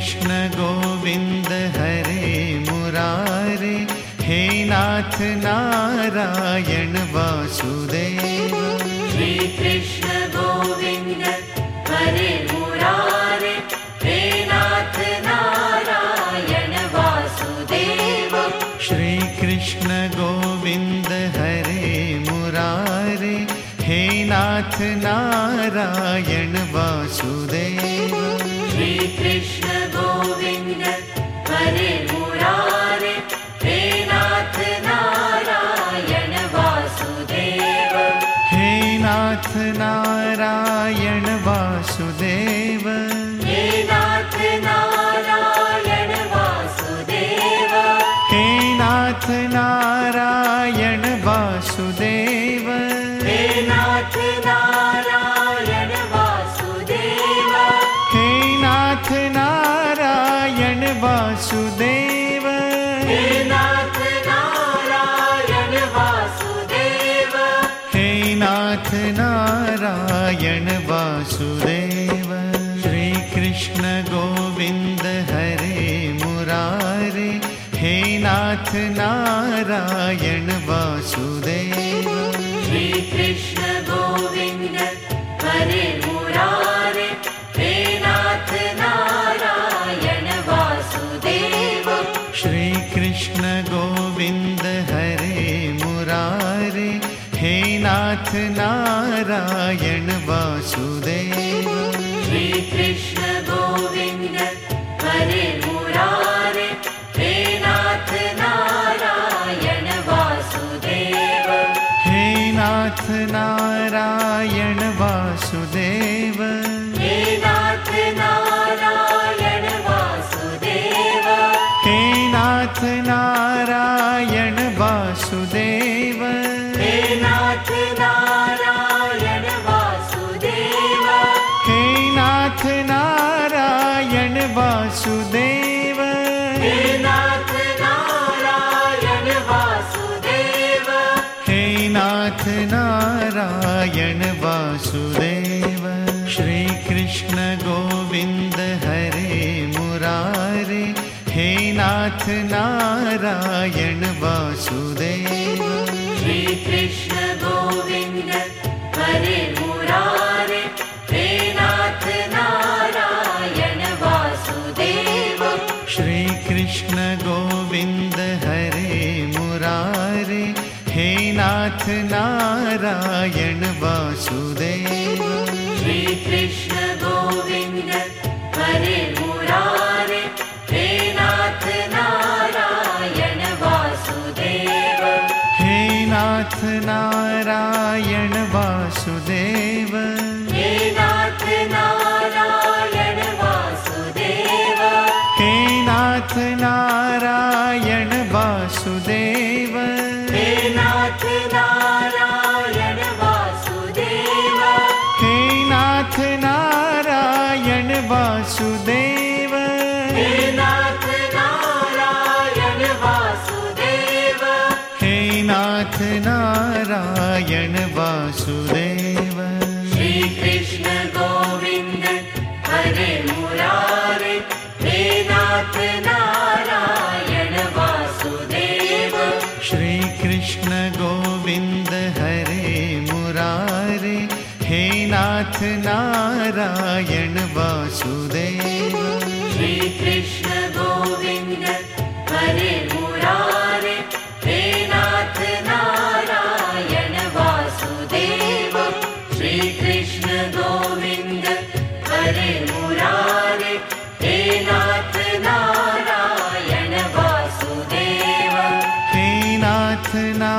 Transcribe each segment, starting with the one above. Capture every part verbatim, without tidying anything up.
कृष्ण गोविंद हरे मुरारे, हे नाथ नारायण वासुदेव। श्री कृष्ण गोविंद हरे मुरारे, हे नाथ नारायण वासुदेव। श्री कृष्ण गोविंद हरे मुरारे, हे नाथ नारायण वासुदेव। श्री कृष्ण गोविंद हरे मुरारे, हे नाथ नारायण वासुदेव। हे नाथ नारायण वासुदेव। हे नाथ नारायण वासुदेव। हे नाथ नारायण वासुदेव। हे नाथ नारायण वासुदेव। हे नाथ नारायण वासुदेव। हे नाथ नारायण वासुदेव। हे नाथ नारायण वासुदेव। श्री कृष्ण गोविंद हरे मुरारे, हे नाथ नारायण वासुदेव। श्री कृष्ण गोविंद हरे मुरारे, हे नाथ नारायण वासुदेव। श्री कृष्ण गोविंद हरे मुरारे, हे नाथ नारायण वासुदेव। श्री कृष्ण गोविंद हरे मुरारे, हे नाथ नारायण वासुदेव। हे नाथ नारायण वासुदेव। हे नाथ नारायण वासुदेव। हे नाथ नारायण वासुदेव। हे नाथ नारायण वासुदेव। हे नाथ नारायण वासुदेव। हे नाथ नारायण वासुदेव। हे नाथ नारायण वासुदेव। श्री कृष्ण गोविंद हरे मुरारे, हे नाथ नारायण वासुदेव। श्री कृष्ण गोविंद हरे मुरारे, हे नाथ नारायण वासुदेव। श्री कृष्ण गोविंद हरे मुरारे, हे नाथ नारायण वासुदेव। श्री कृष्ण गोविंद हरे मुरारे, हे नाथ नारायण वासुदेव। हे नाथ नारायण वासुदेव। हे नाथ नारायण वासुदेव। हे नाथ नारायण वासुदेव। हे नाथ नारायण वासुदेव। हे नाथ नारायण वासुदेव। हे नाथ नारायण वासुदेव। हे नाथ नारायण वासुदेव। श्री कृष्ण गोविंद हरे मुरारे, हे नाथ नारायण वासुदेव। श्री कृष्ण गोविंद हरे मुरारे, हे नाथ नारायण वासुदेव। श्री कृष्ण गोविंद हरे मुरारे, हे नाथ नारायण वासुदेव। श्री कृष्ण गोविंद हरे मुरारे, हे नाथ नारायण वासुदेव। हे नाथ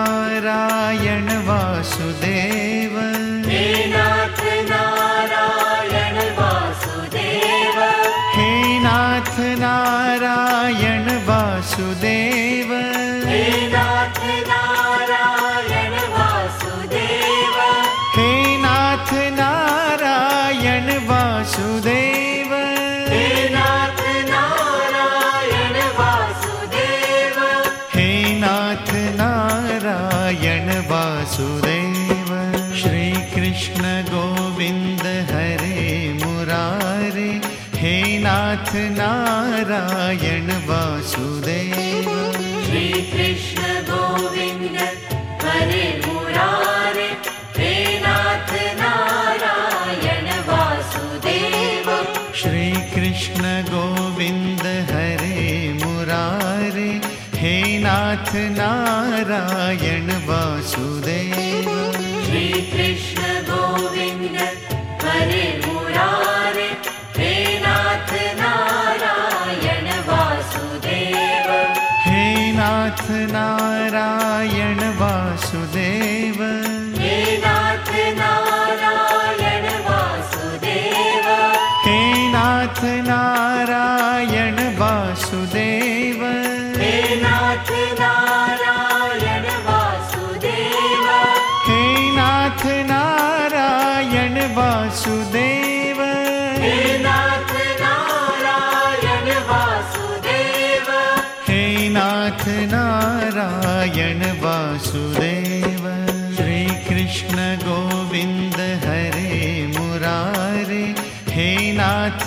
नारायण वासुदेव। हे नाथ नारायण वासुदेव। हे नाथ नारायण वासुदेव। हे नाथ नारायण वासुदेव। हे नाथ नारायण वासुदेव। हे नाथ नारायण वासुदेव। हे नाथ नारायण वासुदेव। श्री कृष्ण गोविंद हरे मुरारे, हे नाथ नाथ नारायण वासुदेव। श्री कृष्ण गोविंद हरे मुरारे, हे नाथ नारायण वासुदेव। श्री कृष्ण गोविंद हरे मुरारे, हे नाथ नारायण वासुदेव। श्री कृष्ण गोविंद हरे मुरारे, हे नाथ नारायण वासुदेव। हे नाथ नारायण वासुदेव। हे नाथ नारायण वासुदेव। हे नाथ नारायण वासुदेव। हे नाथ नारायण वासुदेव। हे नाथ नारायण वासुदेव। हे नाथ नारायण वासुदेव। हे नाथ नारायण वासुदेव। श्री कृष्ण गोविंद हरे मुरारे, हे नाथ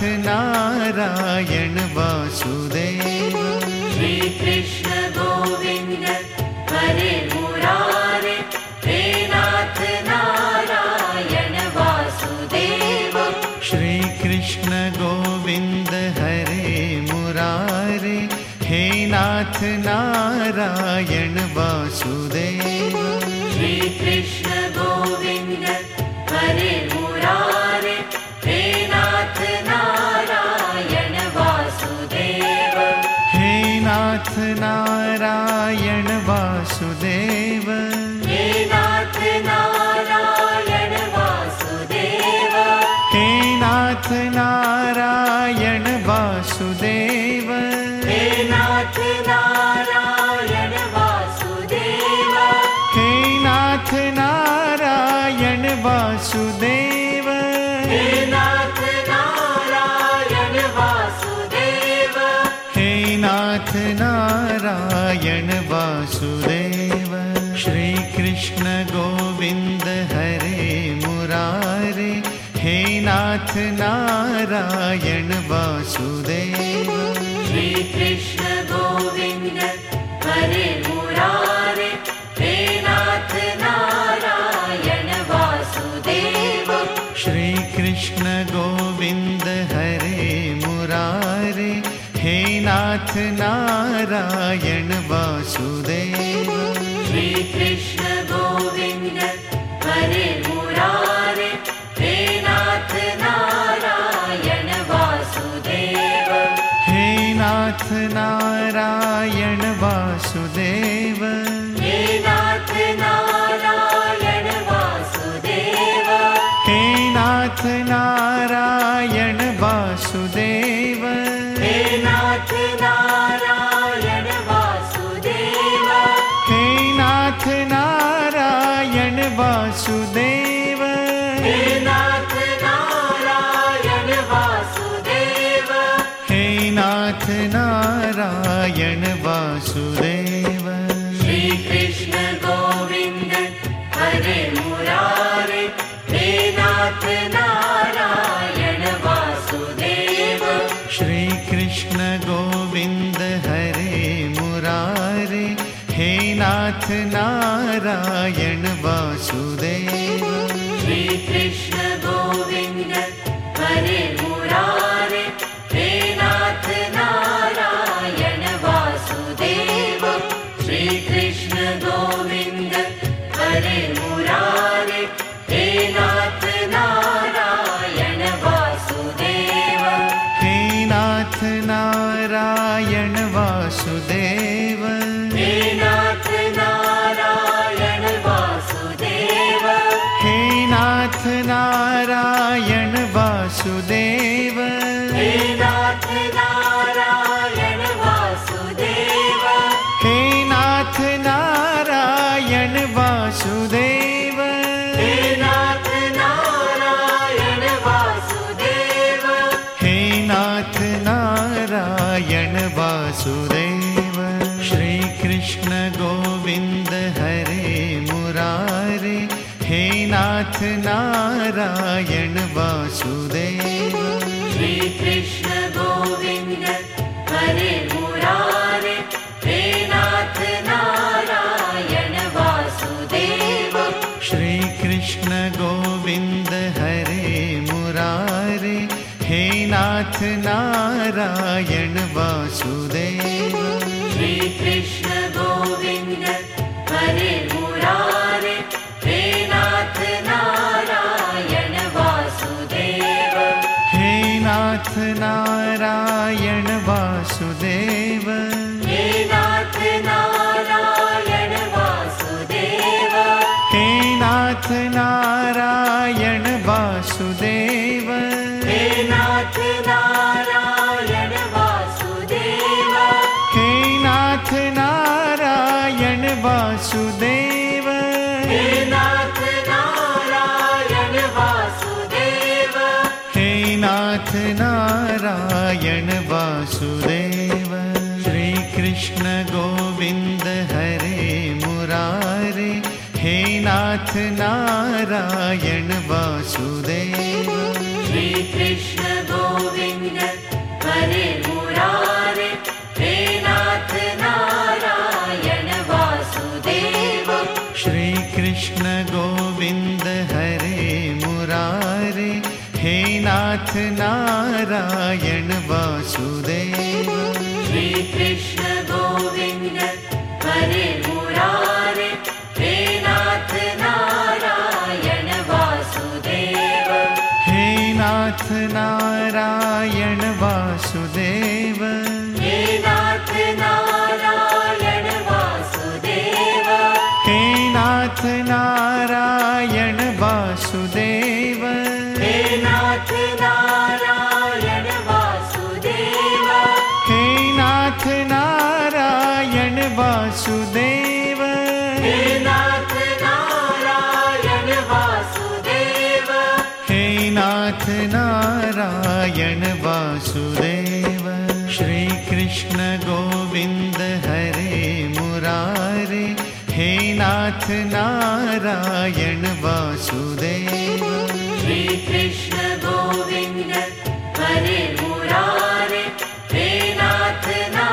नारायण वासुदेव। श्री कृष्ण गोविंद हरे मुरारे, हे नाथ नारायण वासुदेव। श्री कृष्ण गोविंद हरे मुरारे, हे नाथ नारायण वासुदेव। श्री कृष्ण गोविंद हरे मुरारे, हे नाथ नारायण वासुदेव। हे नाथ नारायण वासुदेव। हे नाथ नारायण वासुदेव। हे नाथ नारायण वासुदेव। हे नाथ नारायण वासुदेव। हे नाथ नारायण वासुदेव। हे नाथ नारायण वासुदेव। हे नाथ नारायण वासुदेव। श्री कृष्ण गोविंद हरे मुरारे, हे नाथ नारायण वासुदेव। श्री कृष्ण गोविंद हरे मुरारे, हे नाथ नारायण वासुदेव। श्री कृष्ण गोविंद हरे मुरारे, हे नाथ नारायण वासुदेव। श्री कृष्ण गोविंद हरे मुरारे, हे नाथ नारायण वासुदेव। हे नाथ नारायण वासुदेव। हे नाथ नारायण वासुदेव। हे नाथ नारायण वासुदेव। हे नाथ नारायण वासुदेव। हे नाथ नारायण वासुदेव। हे नाथ नारायण वासुदेव। हे नाथ नारायण वासुदेव। श्री कृष्ण गोविंद हरे मुरारे, हे नाथ नारायण वासुदेव। श्री कृष्ण गोविंद हरे मुरारे, हे नाथ नारायण वासुदेव। श्री कृष्ण गोविंद हरे मुरारे, हे नाथ नारायण वासुदेव। श्री कृष्ण गोविंद हरे मुरारे, हे नाथ नारायण वासुदेव। हे नाथ नारायण वासुदेव। हे नाथ नारायण वासुदेव। हे नाथ नारायण वासुदेव। हे नाथ नारायण वासुदेव। हे नाथ नारायण वासुदेव। हे नाथ नारायण वासुदेव। हे नाथ नारायण वासुदेव। श्री कृष्ण गोविंद हरे मुरारे, हे नाथ नारायण वासुदेव। श्री कृष्ण गोविंद गोविंद हरे मुरारे, हे नाथ नारायण वासुदेव। श्री कृष्ण गोविंद हरे मुरारे, हे नाथ नारायण वासुदेव। श्री कृष्ण गोविंद हरे मुरारे, हे नाथ नारायण वासुदेव। हे नाथ नारायण वासुदेव, हे नाथ नारायण वासुदेव। हे नाथ नारायण वासुदेव, हे नाथ नारायण वासुदेव। हे नाथ नारायण वासुदेव, हे नाथ नारायण वासुदेव। हे नाथ नारायण वासुदेव। श्री कृष्ण गोविंद हरे मुरारे, हे नाथ नारायण वासुदेव। श्री कृष्ण गोविंद हरे मुरारे, हे नाथ नारायण वासुदेव। श्री कृष्ण गोविंद हरे मुरारे, हे नाथ नारायण वासुदेव। श्री कृष्ण गोविंद हरे मुरारे, हे नाथ नारायण वासुदेव। हे नाथ नारायण वासुदेव, हे नाथ नारायण वासुदेव। हे नाथ नारायण वासुदेव, हे नाथ नारायण वासुदेव। हे नाथ नारायण वासुदेव, हे नाथ नारायण वासुदेव। हे नाथ नारायण वासुदेव। श्री कृष्ण गोविंद हरे मुरारे, हे नाथ नारायण वासुदेव। श्री कृष्ण गोविंद हरे मुरारे, हे नाथ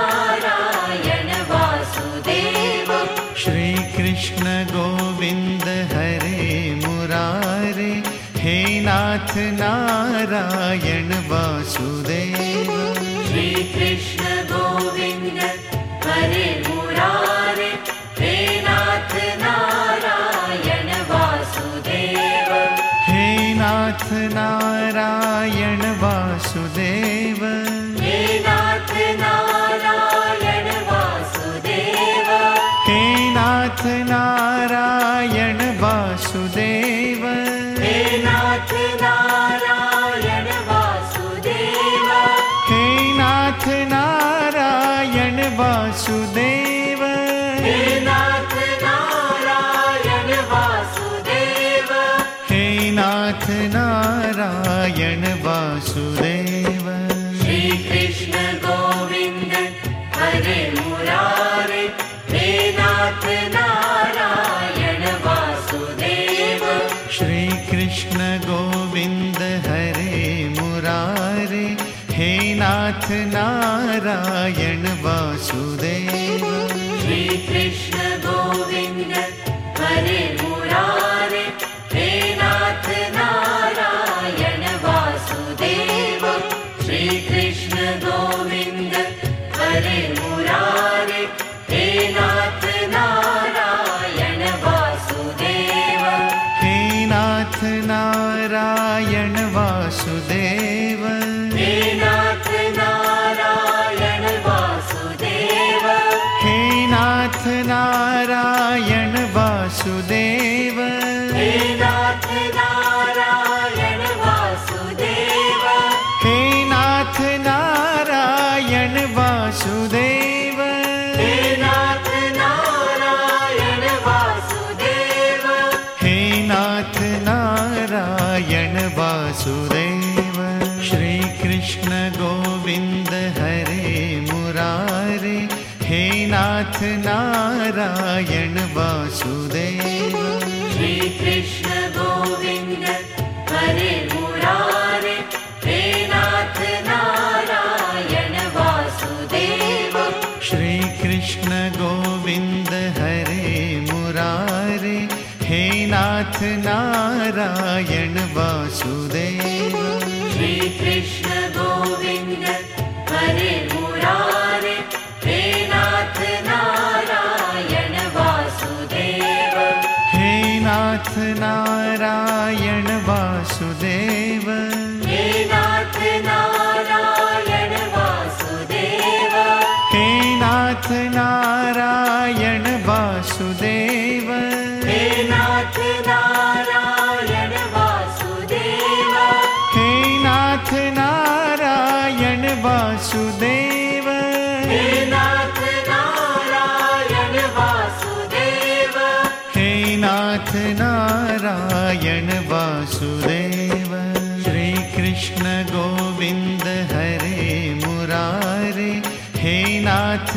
नारायण वासुदेव। श्री कृष्ण गोविंद हरे मुरारे, हे नाथ नारायण वासुदेव। श्री कृष्ण गोविंद हरे मुरारे, हे नाथ नारायण वासुदेव। हे नाथ नारायण वासुदेव, हे नाथ नारायण वासुदेव। हे नाथ नारायण वासुदेव, हे नाथ नारायण वासुदेव। हे नाथ नारायण वासुदेव, हे नाथ नारायण वासुदेव। हे नाथ नारायण वासुदेव। श्री कृष्ण गोविंद हरे मुरारे, हे नाथ नारायण वासुदेव। श्री कृष्ण गोविंद हरे मुरारे, हे नाथ नारायण वासुदेव। श्री कृष्ण गोविंद हरे मुरारे, हे नाथ नारायण वासुदेव। श्री कृष्ण गोविंद हरे मुरारे, हे नाथ नारायण वासुदेव। हे नाथ नारायण वासुदेव, हे नाथ नारायण वासुदेव। हे नाथ नारायण वासुदेव, हे नाथ नारायण वासुदेव। हे नाथ नारायण वासुदेव, हे नाथ नारायण वासुदेव। हे नाथ नारायण वासुदेव। श्री कृष्ण गोविंद हरे मुरारे, हे नाथ नारायण वासुदेव। श्री कृष्ण गोविंद हरे मुरारे, हे नाथ नारायण गोविंद हरे मुरारे, हे नाथ नारायण वासुदेव। श्री कृष्ण गोविंद हरे मुरारे, हे नाथ नारायण वासुदेव। हे नाथ नारायण वासुदेव, हे नाथ नारायण वासुदेव। हे नाथ नारायण वासुदेव, हे नाथ नारायण वासुदेव। हे नाथ नारायण वासुदेव, हे नाथ नारायण वासुदेव। हे नाथ नारायण वासुदेव। श्री कृष्ण गोविंद हरे मुरारे, हे नाथ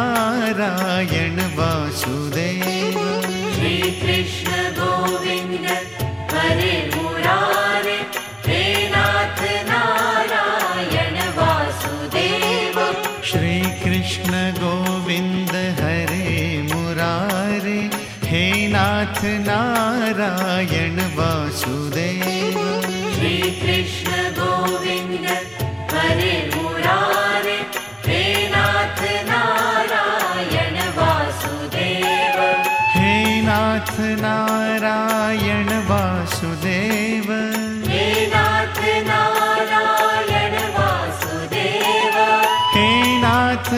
नारायण वासुदेव। श्री कृष्ण गोविंद हरे मुरारे, हे नाथ नारायण वासुदेव। श्री कृष्ण गोविंद हरे मुरारे, हे नाथ नारायण वासुदेव। श्री कृष्ण गोविंद हरे मुरारे, हे नाथ नारायण वासुदेव। हे नाथ नारायण वासुदेव, हे नाथ नारायण वासुदेव। हे नाथ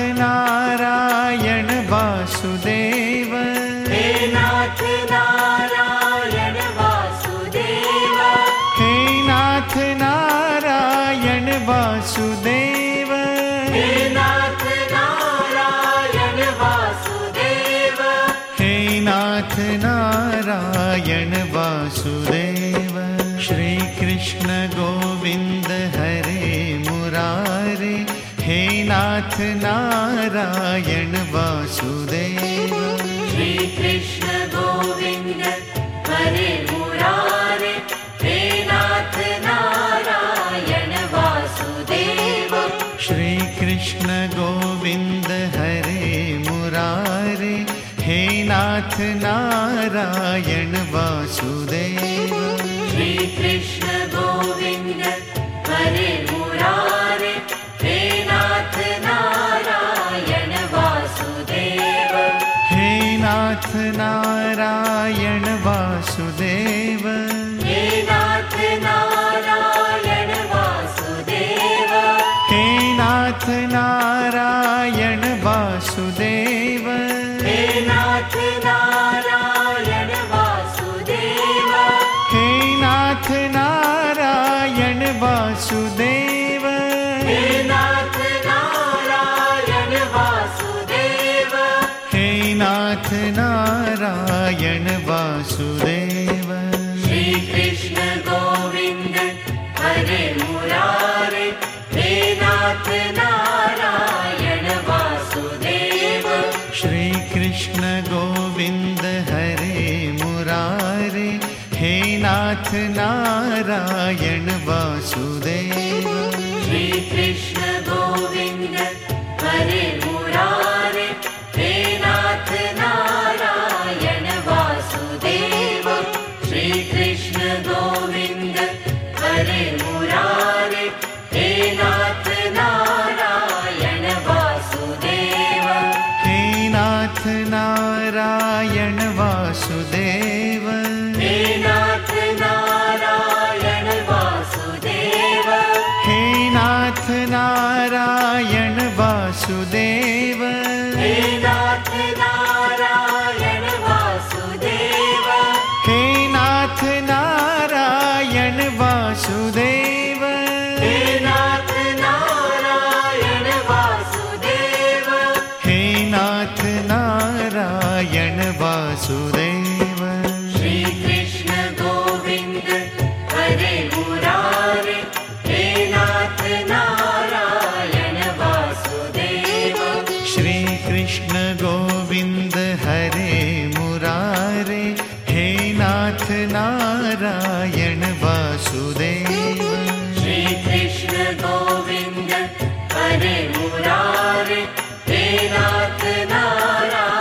नारायण वासुदेव, हे नाथ नारायण वासुदेव। हे नाथ नारायण वासुदेव, हे नाथ नारायण वासुदेव। हे नाथ नारायण वासुदेव। श्री कृष्ण गोविंद हरे मुरारे, हे नाथ नारायण वासुदेव। श्री कृष्ण गोविंद हरे मुरारे, हे नाथ नारायण वासुदेव। श्री कृष्ण गोविंद हरे मुरारे, हे नाथ नारायण वासुदेव। श्री कृष्ण गोविंद हरे मुरारे, हे नाथ नारायण वासुदेव। हे नाथ नारायण वासुदेव, हे नाथ नारायण वासुदेव। हे नाथ नारायण वासुदेव, हे नाथ नारायण वासुदेव। हे नाथ नारायण वासुदेव, हे नाथ नारायण वासुदेव। हे नाथ नारायण वासुदेव। श्री कृष्ण गोविंद हरे मुरारे, हे नाथ नारायण वासुदेव। श्री कृष्ण गोविंद हरे मुरारे, हे नाथ नारायण वासुदेव। श्री कृष्ण गोविंद हरे मुरारे, हे नाथ नारायण वासुदेव। श्री कृष्ण गोविंद हरे मुरारे, हे नाथ नारायण वासुदेव। हे नाथ नारायण वासुदेव, हे नाथ नारायण वासुदेव। हे नाथ नारायण वासुदेव, हे नाथ नारायण वासुदेव। हे नाथ नारायण वासुदेव, हे नाथ नारायण वासुदेव। हे नाथ नारायण वासुदेव। श्री कृष्ण गोविंद हरे मुरारे, हे नाथ नारायण वासुदेव। श्री कृष्ण गोविंद हरे मुरारे, हे नाथ नारायण वासुदेव। श्री कृष्ण गोविंद हरे मुरारे, हे नाथ नारायण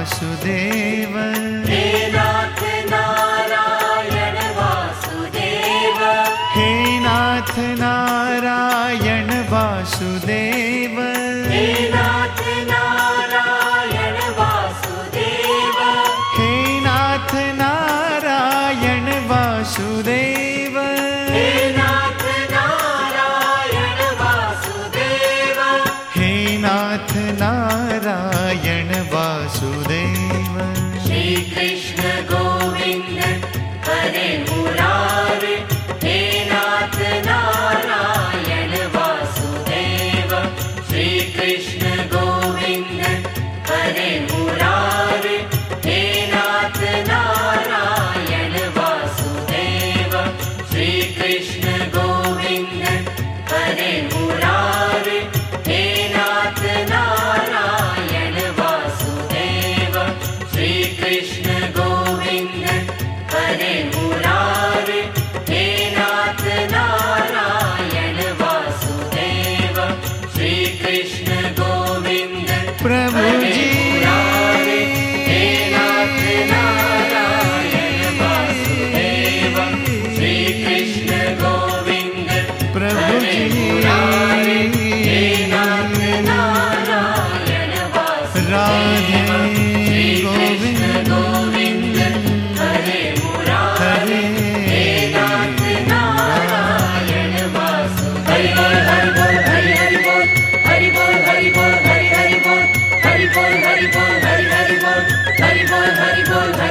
वासुदेव हे नाथ नारायण वासुदेव हे नाथ नारायण वासुदेव हे नाथ नारायण वासुदेव हे नाथ नारायण वासुदेव हे नाथ नारायण वासुदेव हे नाथ नारायण वासुदेव श्री कृष्ण गोविंद हरे मुरारे हे नाथ नारायण वासुदेव श्री कृष्ण गोविंद हरे मुरारे हे नाथ नारायण वासुदेव श्री कृष्ण गोविंद हरे मुरारे हे नाथ नारायण वासुदेव श्री कृष्ण गोविंद हरे मुरारे हे नाथ नारायण वासुदेव श्री कृष्ण गोविंद प्रभु हरे जी मुरारे हे नाथ नारायण वासुदेव श्री कृष्ण गोविंद प्रभु हरे जी मुरारे हे नाथ नारायण वासुदेव राधे श्री कृष्ण गोविंद हरे मुरारे हे नाथ नारायण वासुदेव हरि बोल हरि हरि बोल हरि बोल हरि बोल हरि हरि बोल हरि बोल हरि बोल हरि हरि बोल हरि बोल हरि बोल